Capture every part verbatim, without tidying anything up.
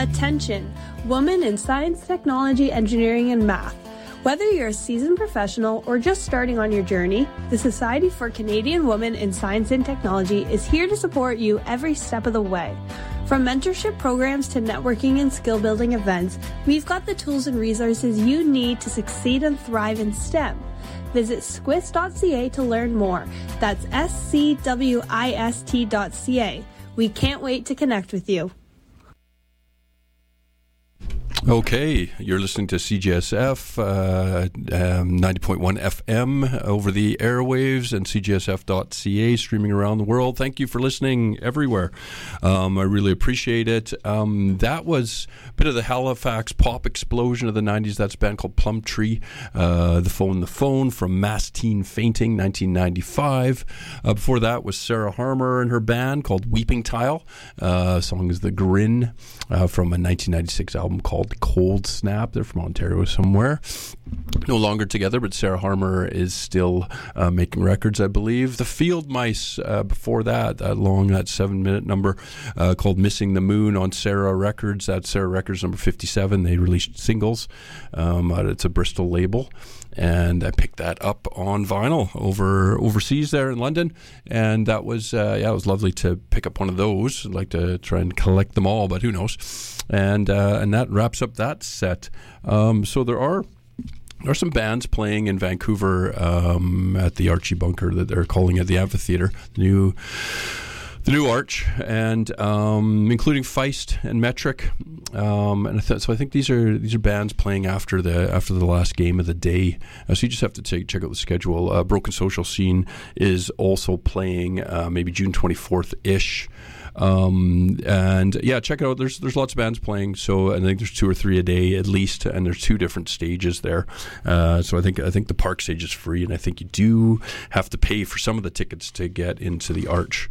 Attention, women in science, technology, engineering, and math. Whether you're a seasoned professional or just starting on your journey, the Society for Canadian Women in Science and Technology is here to support you every step of the way. From mentorship programs to networking and skill-building events, we've got the tools and resources you need to succeed and thrive in STEM. Visit squist dot c a to learn more. That's S C W I S T dot C A. We can't wait to connect with you. Okay, you're listening to C J S F, uh, um, ninety point one F M over the airwaves and C J S F dot C A streaming around the world. Thank you for listening everywhere. Um, I really appreciate it. Um, that was a bit of the Halifax pop explosion of the nineties. That's a band called Plumtree. Uh, the Phone, the Phone from Mass Teen Fainting, nineteen ninety-five. Uh, before that was Sarah Harmer and her band called Weeping Tile. Uh, song is The Grin uh, from a nineteen ninety-six album called Cold Snap. They're from Ontario somewhere. No longer together, but Sarah Harmer is still uh, making records, I believe. The Field Mice, uh, before that, that long, that seven-minute number uh, called Missing the Moon on Sarah Records. That's Sarah Records number fifty-seven. They released singles. Um, it's a Bristol label. And I picked that up on vinyl over overseas there in London, and that was uh, yeah, it was lovely to pick up one of those. I'd like to try and collect them all, but who knows? And uh, and that wraps up that set. Um, so there are. There are some bands playing in Vancouver um, at the Archie Bunker that they're calling it the Amphitheater, the new, the new Arch, and um, including Feist and Metric, um, and I th- so I think these are these are bands playing after the after the last game of the day. Uh, so you just have to take, check out the schedule. Uh, Broken Social Scene is also playing uh, maybe June twenty-fourth ish. Um, and yeah, check it out. There's there's lots of bands playing, so I think there's two or three a day at least, and there's two different stages there. Uh, so I think I think the park stage is free, and I think you do have to pay for some of the tickets to get into the Arch.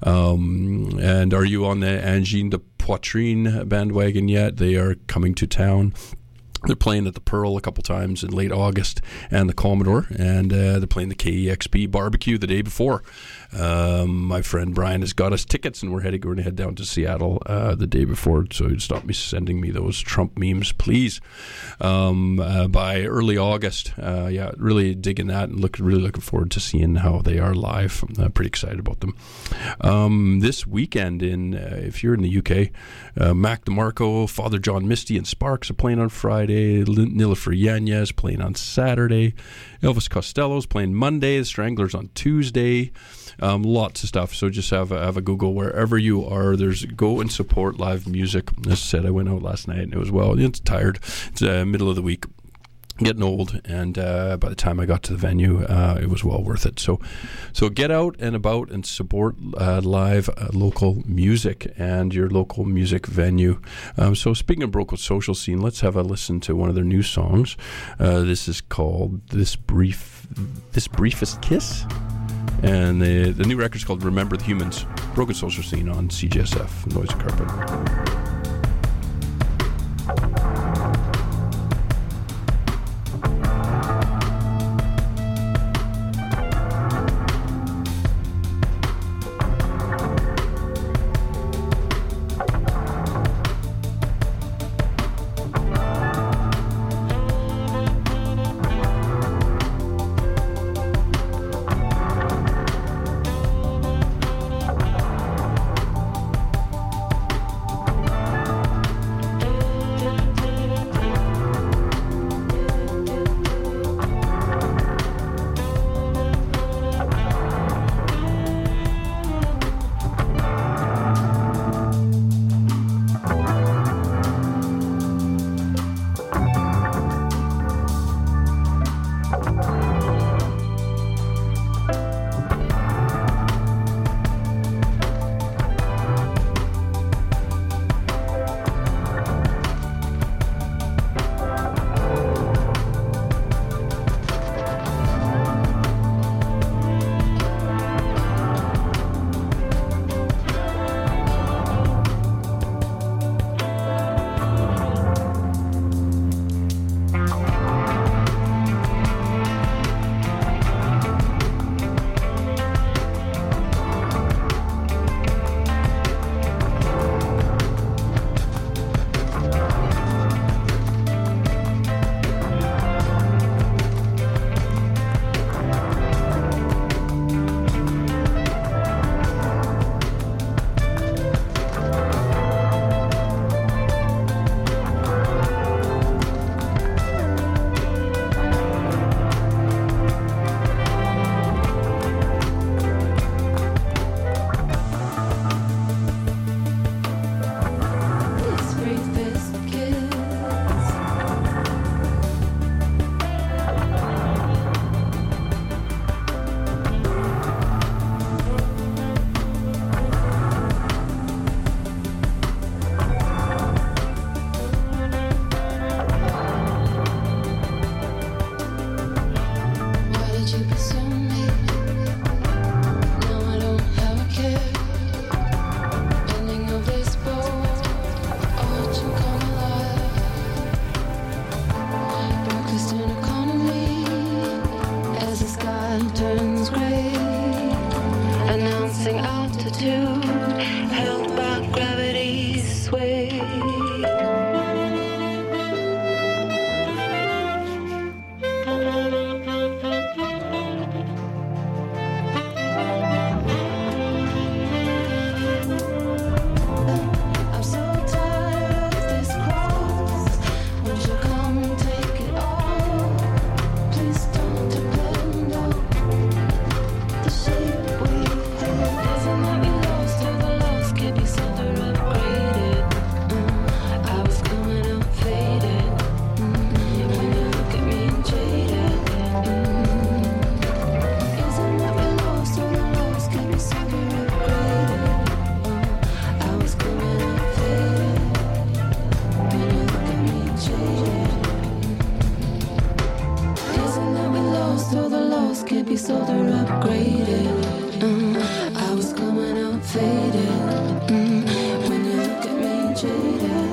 Um, and are you on the Angine de Poitrine bandwagon yet? They are coming to town. They're playing at the Pearl a couple times in late August and the Commodore, and uh, they're playing the K E X P barbecue the day before. Um, my friend Brian has got us tickets, and we're heading going to head down to Seattle uh, the day before. So stop me sending me those Trump memes, please. Um, uh, by early August, uh, yeah, really digging that, and look really looking forward to seeing how they are live. I'm uh, pretty excited about them. Um, this weekend, in uh, if you're in the U K, uh, Mac DeMarco, Father John Misty, and Sparks are playing on Friday. Nilifer Yanez playing on Saturday. Elvis Costello's playing Monday. The Stranglers on Tuesday. Um, lots of stuff. So just have a, have a Google wherever you are. There's go and support live music. As I said, I went out last night and it was well. It's tired. It's uh, middle of the week. Getting old, and uh, by the time I got to the venue, uh, it was well worth it. So, so get out and about and support uh, live uh, local music and your local music venue. Um, so, speaking of Broken Social Scene, let's have a listen to one of their new songs. Uh, this is called "This Brief, This Briefest Kiss," and the the new record's called "Remember the Humans." Broken Social Scene on C J S F Noise and Carpet. sold or upgraded. Mm, I was coming out faded. Mm, when you look at me jaded.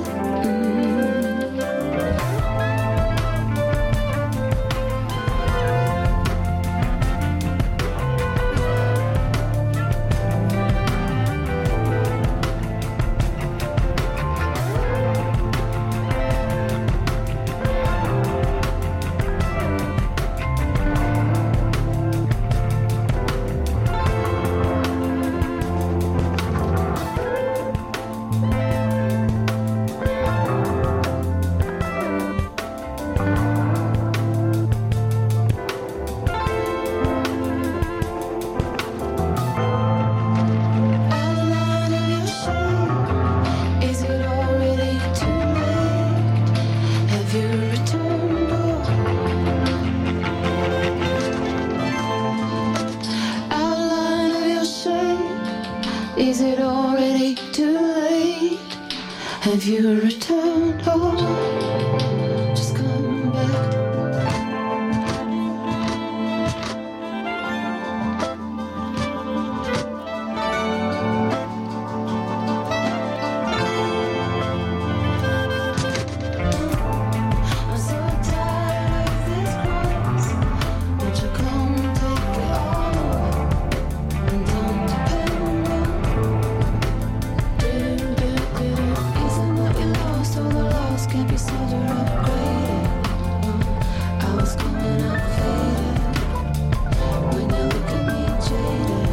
Is it already too late? Have you returned home? Just come back. I'm so tired of this cross. Won't you come take it all? And don't depend on can't be sold or upgraded. I was coming up faded. When you look at me jaded.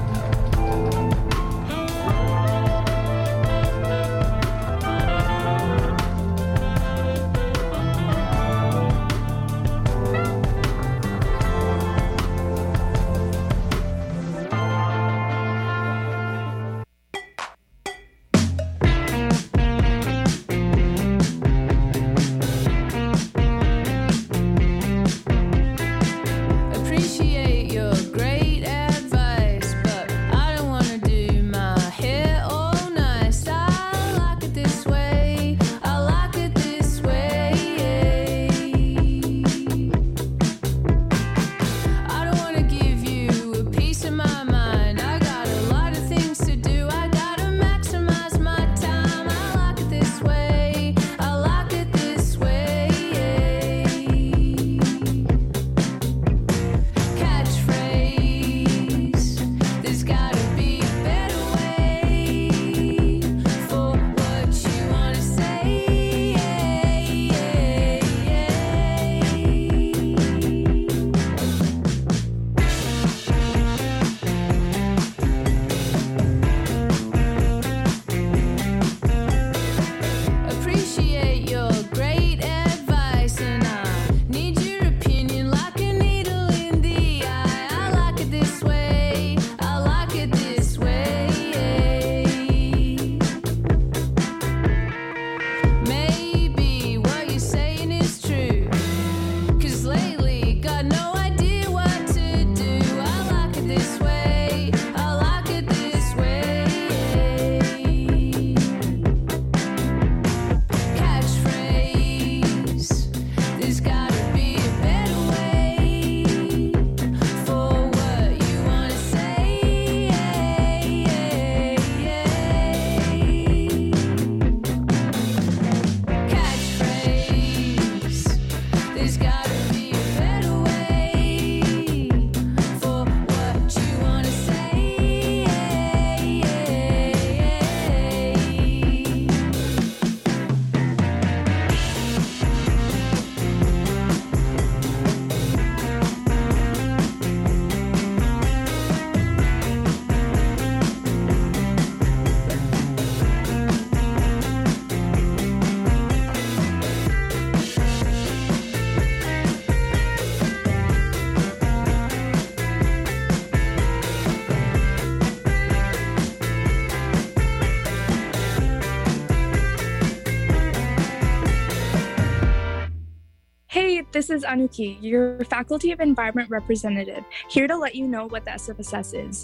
This is Anuki, your Faculty of Environment representative, here to let you know what the S F S S is.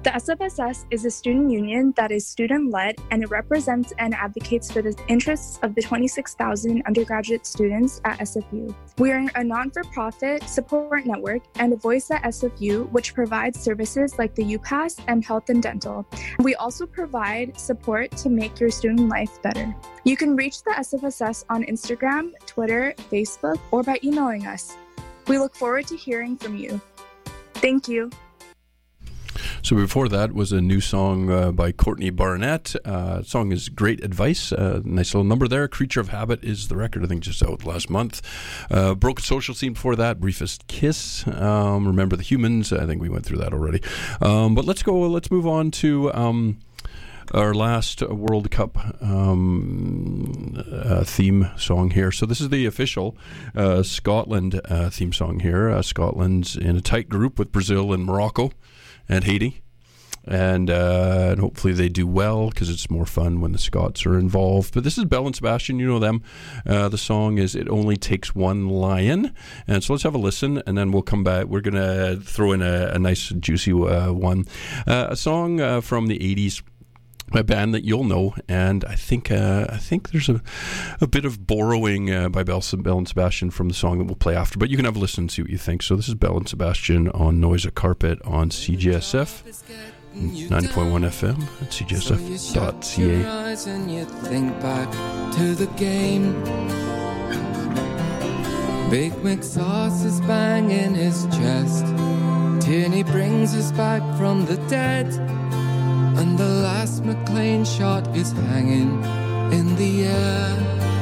The S F S S is a student union that is student-led, and it represents and advocates for the interests of the twenty-six thousand undergraduate students at S F U. We are a non-for-profit support network and a voice at S F U, which provides services like the UPass and health and dental. We also provide support to make your student life better. You can reach the S F S S on Instagram, Twitter, Facebook, or by emailing us. We look forward to hearing from you. Thank you. So before that was a new song uh, by Courtney Barnett. Uh, the song is Great Advice. Uh, nice little number there. Creature of Habit is the record, I think, just out last month. Uh, Broken Social Scene before that. Briefest Kiss. Um, Remember the Humans. I think we went through that already. Um, but let's go. Let's move on to um, our last World Cup um, uh, theme song here. So this is the official uh, Scotland uh, theme song here. Uh, Scotland's in a tight group with Brazil and Morocco and Haiti, and, uh, and hopefully they do well, because it's more fun when the Scots are involved. But this is Belle and Sebastian, you know them. Uh, the song is It Only Takes One Lion. And so let's have a listen, and then we'll come back. We're going to throw in a, a nice juicy uh, one. Uh, a song uh, from the eighties, a band that you'll know, and I think uh, I think there's a, a bit of borrowing uh, by Belle, Belle and Sebastian from the song that we'll play after, but you can have a listen and see what you think. So this is Belle and Sebastian on Noise at Carpet on C J S F ninety point one F M at c j s f dot c a. And you think back to the game. Big McSauce is banging his chest. Tierney brings us back from the dead. And the last McLean shot is hanging in the air.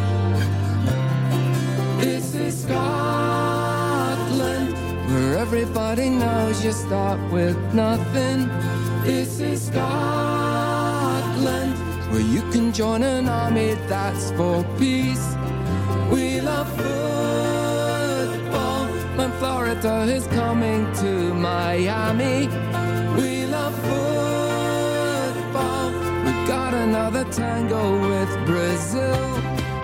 This is Scotland, where everybody knows you start with nothing. This is Scotland, where you can join an army that's for peace. We love football, when Florida is coming to Miami. We love football. We got another tango with Brazil.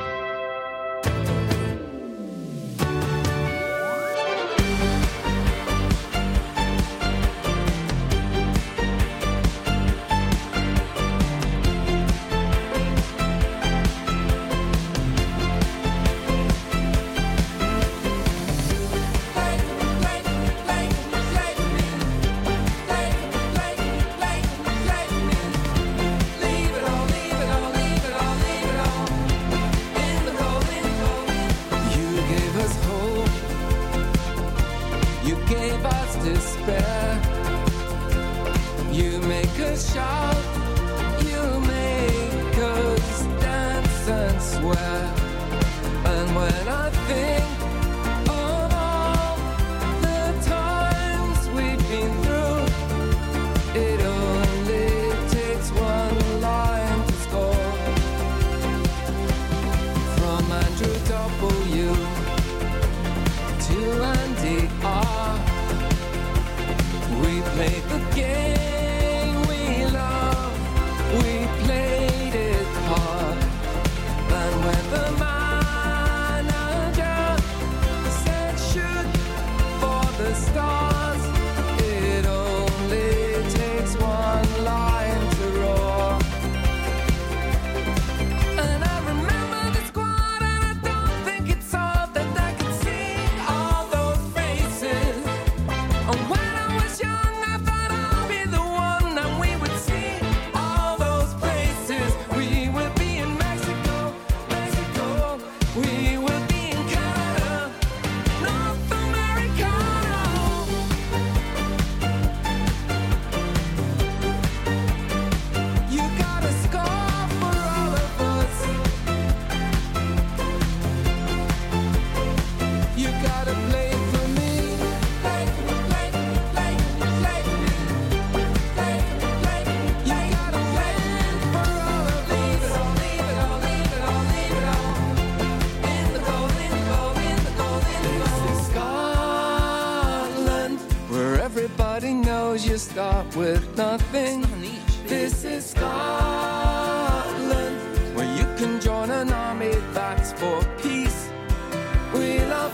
Start with nothing. This is Scotland, where you can join an army that's for peace. We love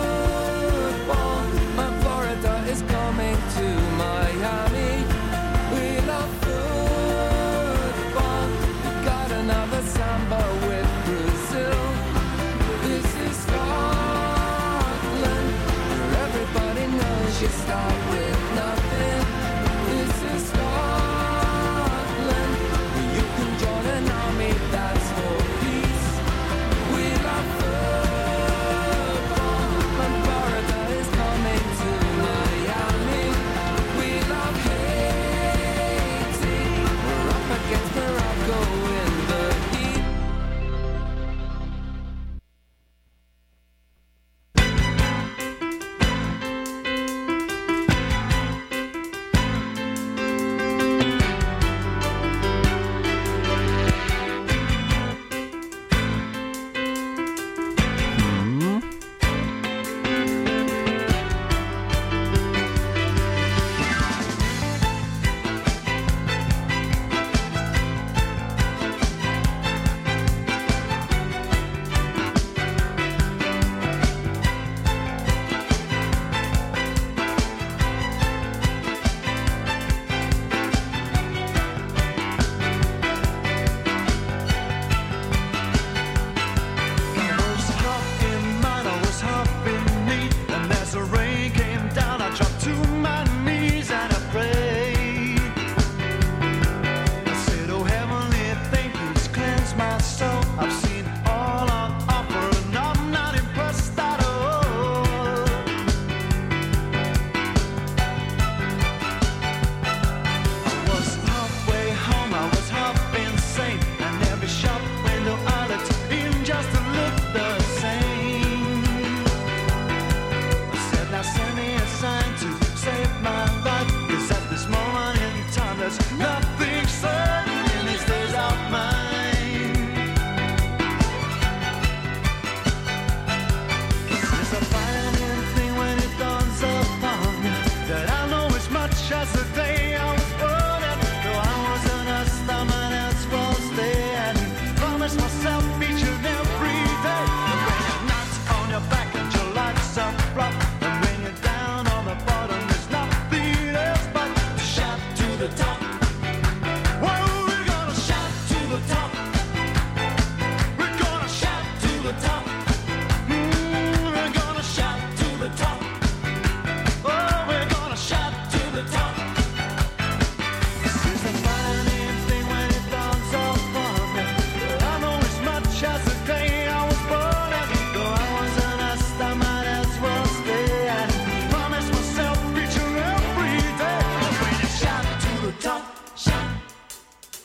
football, and Florida is coming to Miami.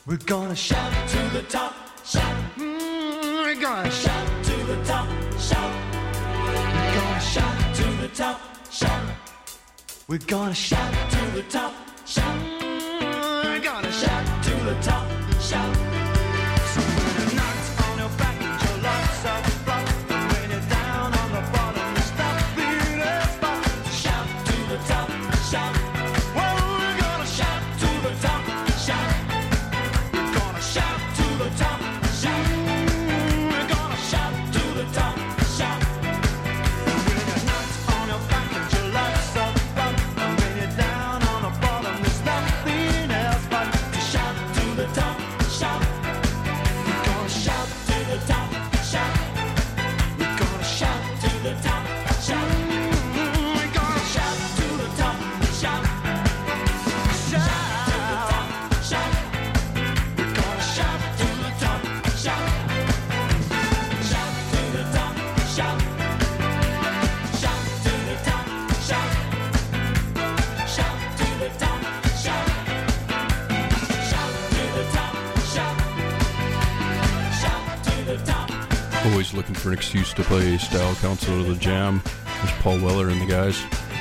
We're gonna shout to the top, shout. Mm, we're gonna shout to the top, shout. We're gonna shout to the top, shout. We're gonna shout to the top, shout. Mm, we're gonna shout to the top, shout. So when the knocks on your back and your life's up front, and when you're down on the bottom, you stop being a spot. So shout to the top, shout. Well, we're gonna shout to the top, shout. We're gonna shout to the top, shout. We're gonna shout to the top, shout. And when your knocks on your back and your life's up front, and when you're down on the bottom, there's nothing else but to shout to the top, shout. We're gonna shout to the top, shout. We're gonna shout to the top, shout. We're gonna shout to the top, shout. Shout to the top, shout. We're gonna shout to the top, shout. Shout to the top, shout. Shout to the top, shout. Shout to the top, shout. Shout to the top, shout. Shout to the top. Always looking for an excuse to play Style Council or the Jam. There's Paul Weller and the guys.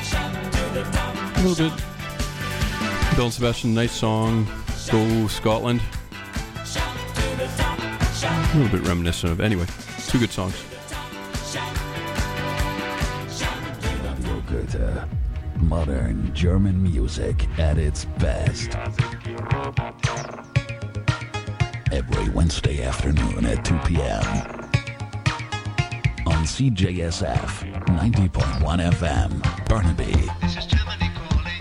A little bit. Bill and Sebastian, nice song. Go Scotland. A little bit reminiscent of. Anyway, two good songs. Radio Goethe. Modern German music at its best. Every Wednesday afternoon at two p.m. on C J S F ninety point one F M, Burnaby. This is Germany calling.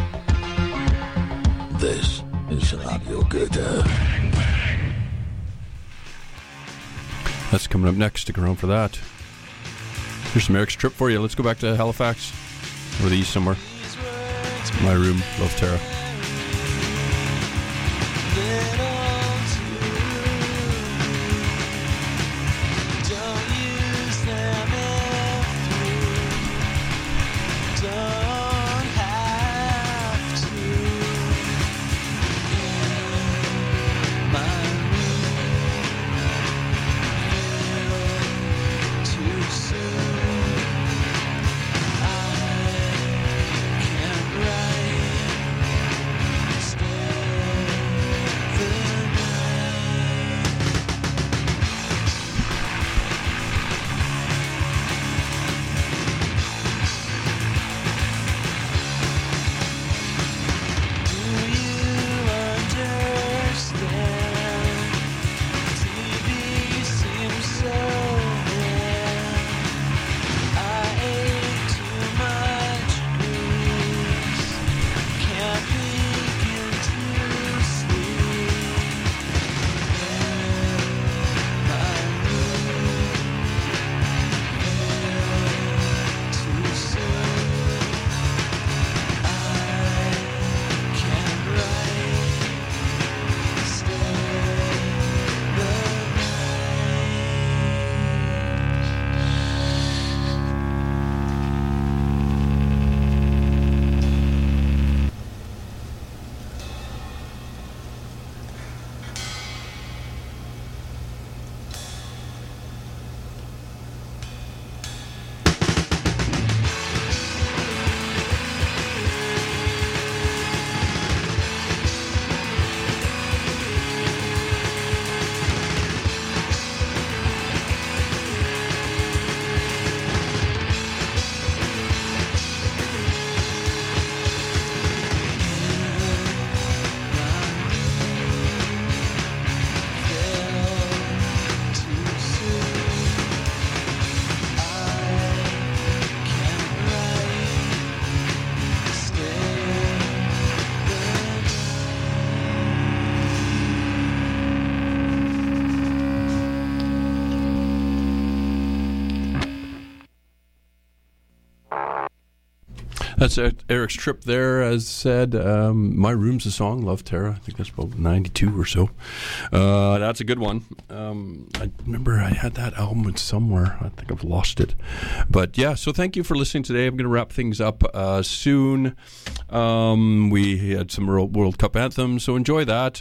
This is Radio Goethe. That's coming up next. Stick around for that. Here's some Eric's Trip for you. Let's go back to Halifax or the east somewhere. My room. Love Tara. Can't write, stay That's Eric's Trip there, as said. Um, My Room's a song, Love Tara. I think that's about ninety-two or so. Uh, that's a good one. Um, I remember I had that album somewhere. I think I've lost it. But yeah, so thank you for listening today. I'm going to wrap things up uh, soon. Um, we had some World Cup anthems, so enjoy that.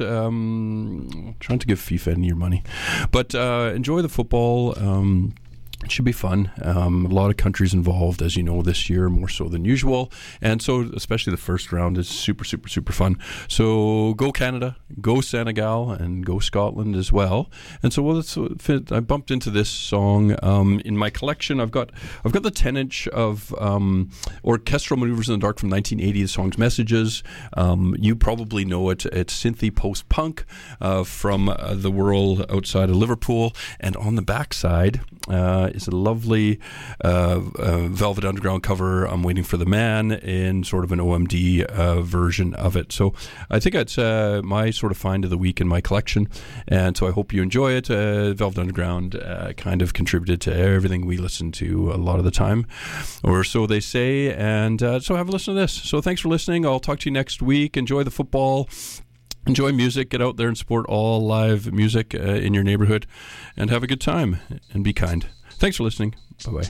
Um, trying to give FIFA any of your money. But uh, enjoy the football. Um, It should be fun. Um, a lot of countries involved, as you know, this year, more so than usual. And so, especially the first round is super, super, super fun. So, go Canada, go Senegal, and go Scotland as well. And so, well, that's, I bumped into this song um, in my collection. I've got I've got the ten inch of um, Orchestral Maneuvers in the Dark from nineteen eighty, the song's Messages. Um, you probably know it. It's synthy post-punk uh, from uh, the world outside of Liverpool. And on the backside, uh, is a lovely uh, uh, Velvet Underground cover, I'm Waiting for the Man, in sort of an O M D uh, version of it. So I think it's uh, my sort of find of the week in my collection, and so I hope you enjoy it. Uh, Velvet Underground uh, kind of contributed to everything we listen to a lot of the time, or so they say, and uh, so have a listen to this. So thanks for listening. I'll talk to you next week. Enjoy the football. Enjoy music. Get out there and support all live music uh, in your neighborhood, and have a good time, and be kind. Thanks for listening. Bye-bye.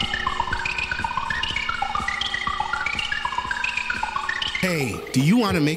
Hey, do you want to make